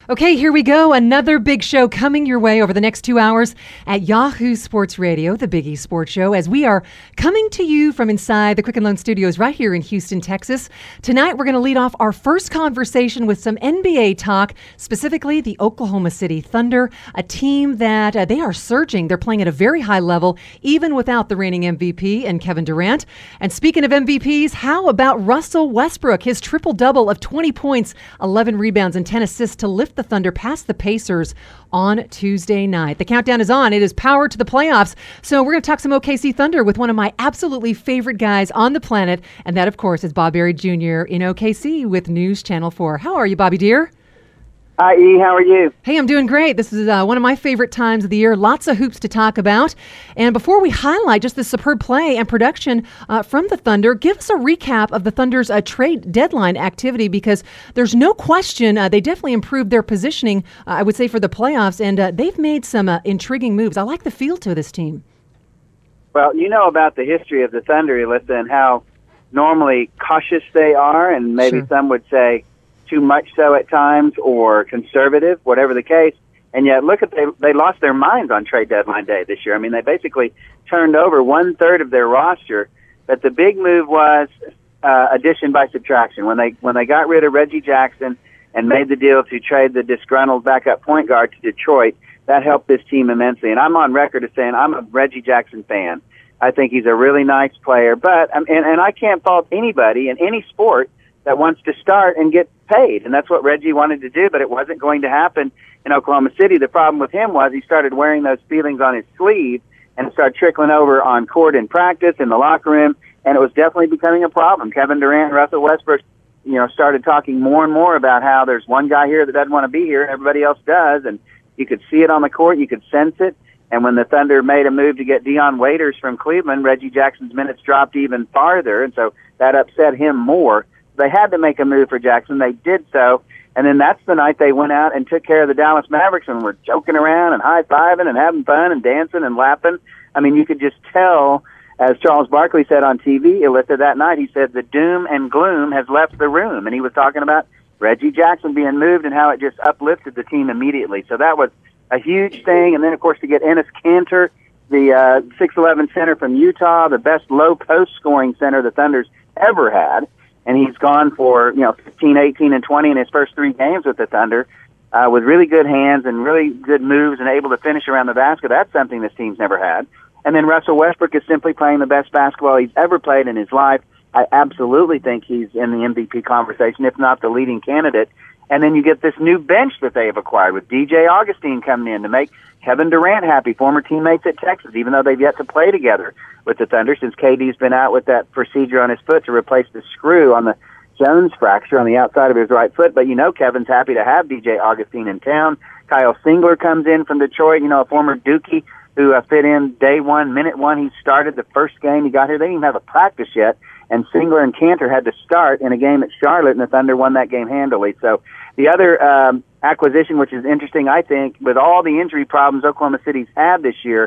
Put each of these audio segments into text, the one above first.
Okay, here we go. Another big show coming your way over the next 2 hours at Yahoo Sports Radio, the Big E Sports Show, as we are coming to you from inside the Quicken Loan Studios right here in Houston, Texas. Tonight, we're going to lead off our first conversation with some NBA talk, specifically the Oklahoma City Thunder, a team that they are surging. They're playing at a very high level, even without the reigning MVP and Kevin Durant. And speaking of MVPs, how about Russell Westbrook, his triple-double of 20 points, 11 rebounds, and 10 assists to lift the Thunder past the Pacers on Tuesday night. The countdown is on. It is power to the playoffs. So we're going to talk some OKC Thunder with one of my absolutely favorite guys on the planet. And that, of course, is Bob Berry Jr. in OKC with News Channel 4. How are you, Bobby dear? Hi, E. How are you? Hey, I'm doing great. This is one of my favorite times of the year. Lots of hoops to talk about. And before we highlight just the superb play and production from the Thunder, give us a recap of the Thunder's trade deadline activity, because there's no question they definitely improved their positioning, I would say, for the playoffs, and they've made some intriguing moves. I like the feel to this team. Well, you know about the history of the Thunder, Alyssa, and how normally cautious they are, and maybe some would say too much so at times, or conservative, whatever the case. And yet, look at they lost their minds on trade deadline day this year. I mean, they basically turned over 1/3 of their roster. But the big move was addition by subtraction. When they got rid of Reggie Jackson and made the deal to trade the disgruntled backup point guard to Detroit, that helped this team immensely. And I'm on record as saying I'm a Reggie Jackson fan. I think he's a really nice player. But and I can't fault anybody in any sport that wants to start and get paid. And that's what Reggie wanted to do, but it wasn't going to happen in Oklahoma City. The problem with him was he started wearing those feelings on his sleeve and started trickling over on court in practice, in the locker room, and it was definitely becoming a problem. Kevin Durant and Russell Westbrook, started talking more and more about how there's one guy here that doesn't want to be here and everybody else does, and you could see it on the court, you could sense it. And when the Thunder made a move to get Dion Waiters from Cleveland, Reggie Jackson's minutes dropped even farther, and so that upset him more. They had to make a move for Jackson. They did so. And then that's the night they went out and took care of the Dallas Mavericks and were joking around and high-fiving and having fun and dancing and laughing. I mean, you could just tell, as Charles Barkley said on TV, Alyssa, that night, he said the doom and gloom has left the room. And he was talking about Reggie Jackson being moved and how it just uplifted the team immediately. So that was a huge thing. And then, of course, to get Enes Kanter, the 6'11" center from Utah, the best low-post scoring center the Thunder's ever had. And he's gone for, 15, 18, and 20 in his first 3 games with the Thunder, with really good hands and really good moves and able to finish around the basket. That's something this team's never had. And then Russell Westbrook is simply playing the best basketball he's ever played in his life. I absolutely think he's in the MVP conversation, if not the leading candidate. And then you get this new bench that they have acquired with DJ Augustine coming in to make Kevin Durant happy, former teammates at Texas, even though they've yet to play together with the Thunder since KD's been out with that procedure on his foot to replace the screw on the Jones fracture on the outside of his right foot. But Kevin's happy to have DJ Augustine in town. Kyle Singler comes in from Detroit, a former Dookie who fit in day one, minute one. He started the first game he got here. They didn't even have a practice yet. And Singler and Kanter had to start in a game at Charlotte, and the Thunder won that game handily. So the other acquisition, which is interesting, I think, with all the injury problems Oklahoma City's had this year,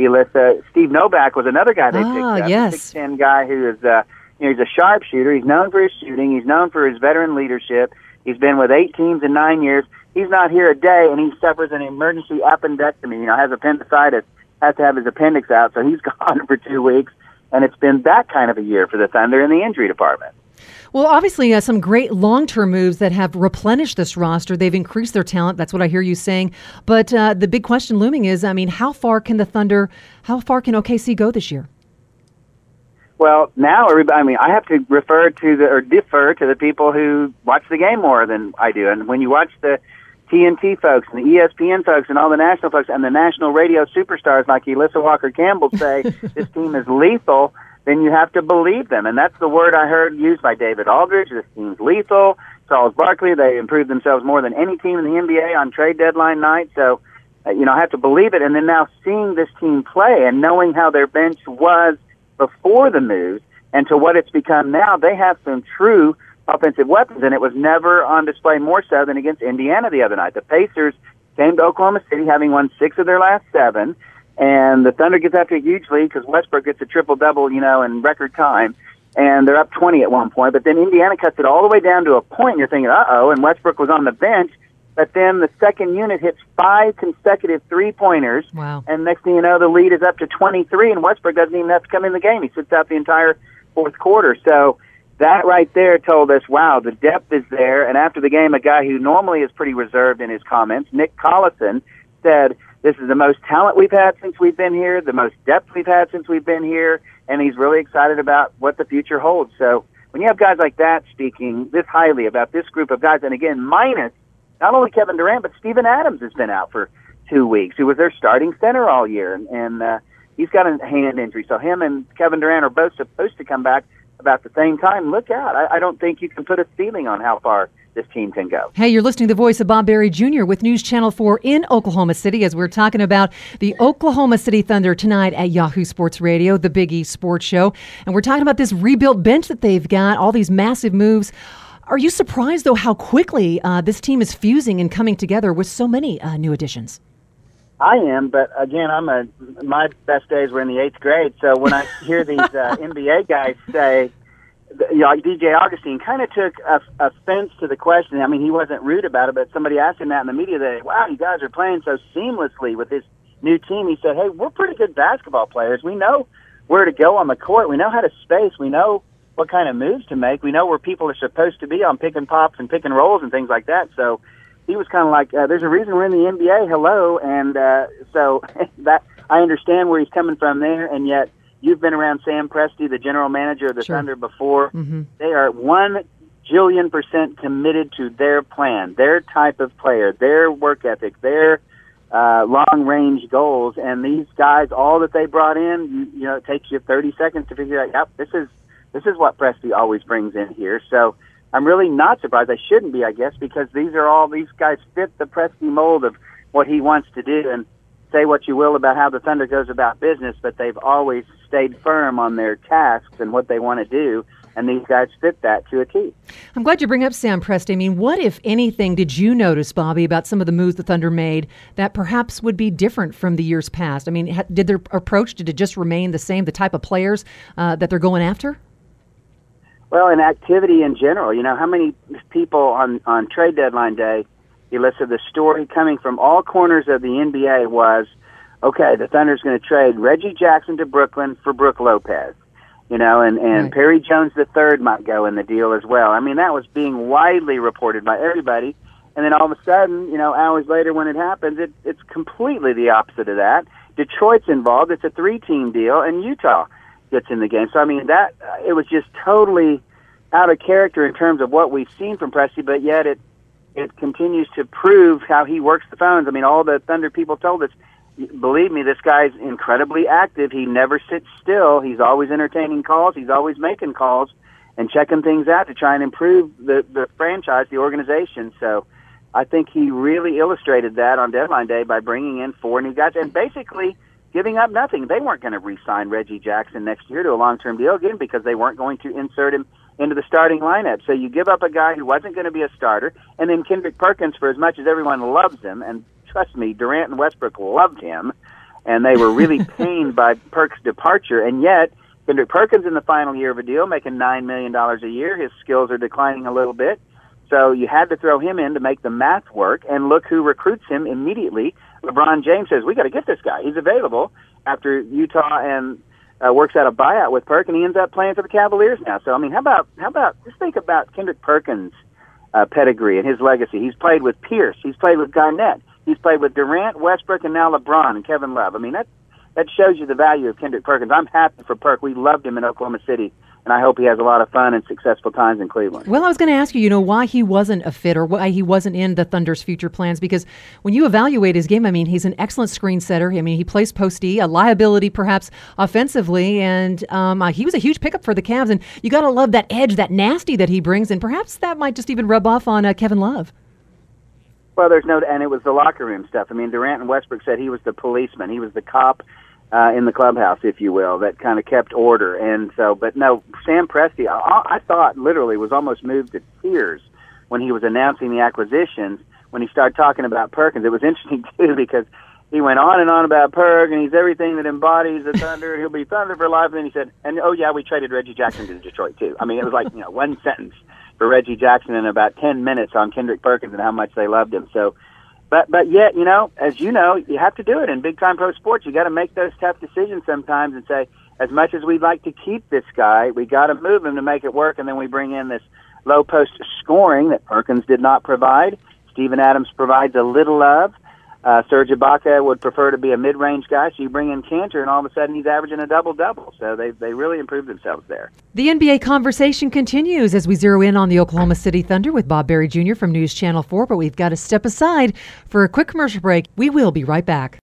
Steve Novak was another guy they picked up. Yes. A 6'10" guy who is, he's a sharpshooter. He's known for his shooting. He's known for his veteran leadership. He's been with 8 teams in 9 years. He's not here a day, and he suffers an emergency appendectomy. Has appendicitis, has to have his appendix out, so he's gone for 2 weeks. And it's been that kind of a year for the Thunder in the injury department. Well, obviously, some great long-term moves that have replenished this roster. They've increased their talent. That's what I hear you saying. But the big question looming is, how far can OKC go this year? Well, now I have to defer to the people who watch the game more than I do. And when you watch the TNT folks and the ESPN folks and all the national folks and the national radio superstars like Alyssa Walker-Campbell say this team is lethal, then you have to believe them. And that's the word I heard used by David Aldridge. This team's lethal. Charles Barkley, they improved themselves more than any team in the NBA on trade deadline night. So, I have to believe it. And then now seeing this team play and knowing how their bench was before the moves and to what it's become now, they have some true offensive weapons, and it was never on display more so than against Indiana the other night. The Pacers came to Oklahoma City having won 6 of their last 7, and the Thunder gets after a huge lead because Westbrook gets a triple-double, in record time, and they're up 20 at one point. But then Indiana cuts it all the way down to a point, and you're thinking, uh-oh, and Westbrook was on the bench. But then the second unit hits 5 consecutive three-pointers. Wow. And next thing you know, the lead is up to 23, and Westbrook doesn't even have to come in the game. He sits out the entire fourth quarter. So that right there told us, wow, the depth is there. And after the game, a guy who normally is pretty reserved in his comments, Nick Collison, said, this is the most talent we've had since we've been here, the most depth we've had since we've been here, and he's really excited about what the future holds. So when you have guys like that speaking this highly about this group of guys, and again, minus not only Kevin Durant, but Steven Adams has been out for 2 weeks, who was their starting center all year, and he's got a hand injury. So him and Kevin Durant are both supposed to come back about the same time. Look out. I don't think you can put a ceiling on how far this team can go. Hey, you're listening to the voice of Bob Berry Jr. with News Channel 4 in Oklahoma City as we're talking about the Oklahoma City Thunder tonight at Yahoo Sports Radio, the Big East Sports Show. And we're talking about this rebuilt bench that they've got, all these massive moves. Are you surprised, though, how quickly this team is fusing and coming together with so many new additions? I am, but again, my best days were in the 8th grade. So when I hear these NBA guys say, like DJ Augustine kind of took offense to the question. I mean, he wasn't rude about it, but somebody asked him that in the media that, wow, you guys are playing so seamlessly with this new team. He said, hey, we're pretty good basketball players. We know where to go on the court. We know how to space. We know what kind of moves to make. We know where people are supposed to be on pick and pops and pick and rolls and things like that. So he was kind of like, there's a reason we're in the NBA. Hello. And so that I understand where he's coming from there, and yet you've been around Sam Presti, the general manager of the Sure. Thunder, before. Mm-hmm. They are 1,000,000,000% committed to their plan, their type of player, their work ethic, their long-range goals. And these guys, all that they brought in, you know, it takes you 30 seconds to figure out, yep, this is what Presti always brings in here. So I'm really not surprised. I shouldn't be, I guess, because these guys fit the Presti mold of what he wants to do. And say what you will about how the Thunder goes about business, but they've always stayed firm on their tasks and what they want to do, and these guys fit that to a T. I'm glad you bring up Sam Presti. I mean, what, if anything, did you notice, Bobby, about some of the moves the Thunder made that perhaps would be different from the years past? I mean, did their approach, did it just remain the same, the type of players that they're going after? Well, in activity in general, you know, how many people on trade deadline day, you listen, the story coming from all corners of the NBA was, okay, the Thunder's going to trade Reggie Jackson to Brooklyn for Brook Lopez, you know, and Right. Perry Jones III might go in the deal as well. I mean, that was being widely reported by everybody. And then all of a sudden, you know, hours later when it happens, it's completely the opposite of that. Detroit's involved. It's a 3-team deal, and Utah gets in the game. So, I mean, that it was just totally out of character in terms of what we've seen from Presti, but yet it continues to prove how he works the phones. I mean, all the Thunder people told us, believe me, this guy's incredibly active. He never sits still. He's always entertaining calls. He's always making calls and checking things out to try and improve the franchise, the organization. So I think he really illustrated that on deadline day by bringing in 4 new guys and basically giving up nothing. They weren't going to re-sign Reggie Jackson next year to a long-term deal again because they weren't going to insert him into the starting lineup. So you give up a guy who wasn't going to be a starter, and then Kendrick Perkins, for as much as everyone loves him, and trust me, Durant and Westbrook loved him, and they were really pained by Perk's departure, and yet Kendrick Perkins in the final year of a deal, making $9 million a year. His skills are declining a little bit. So you had to throw him in to make the math work, and look who recruits him immediately. LeBron James says, we got to get this guy. He's available after Utah and works out a buyout with Perk, and he ends up playing for the Cavaliers now. So, I mean, how about just think about Kendrick Perkins' pedigree and his legacy. He's played with Pierce. He's played with Garnett. He's played with Durant, Westbrook, and now LeBron and Kevin Love. I mean, that shows you the value of Kendrick Perkins. I'm happy for Perk. We loved him in Oklahoma City, and I hope he has a lot of fun and successful times in Cleveland. Well, I was going to ask you, why he wasn't a fit or why he wasn't in the Thunder's future plans, because when you evaluate his game, I mean, he's an excellent screen setter. I mean, he plays post-D, a liability perhaps offensively, and he was a huge pickup for the Cavs, and you got to love that edge, that nasty that he brings, and perhaps that might just even rub off on Kevin Love. Well, and it was the locker room stuff. I mean, Durant and Westbrook said he was the policeman. He was the cop in the clubhouse, if you will, that kind of kept order. And so, but no, Sam Presti, I thought literally was almost moved to tears when he was announcing the acquisitions, when he started talking about Perkins. It was interesting, too, because he went on and on about Perk, and he's everything that embodies the Thunder. He'll be Thunder for life. And then he said, and, oh, yeah, we traded Reggie Jackson to Detroit, too. I mean, it was like, one sentence for Reggie Jackson in about 10 minutes on Kendrick Perkins and how much they loved him. So, but yet, as you know, you have to do it in big-time pro sports. You got to make those tough decisions sometimes and say, as much as we'd like to keep this guy, we got to move him to make it work, and then we bring in this low-post scoring that Perkins did not provide. Steven Adams provides a little of. Serge Ibaka would prefer to be a mid-range guy, so you bring in Cantor, and all of a sudden he's averaging a double-double. So they really improved themselves there. The NBA conversation continues as we zero in on the Oklahoma City Thunder with Bob Berry Jr. from News Channel 4, but we've got to step aside for a quick commercial break. We will be right back.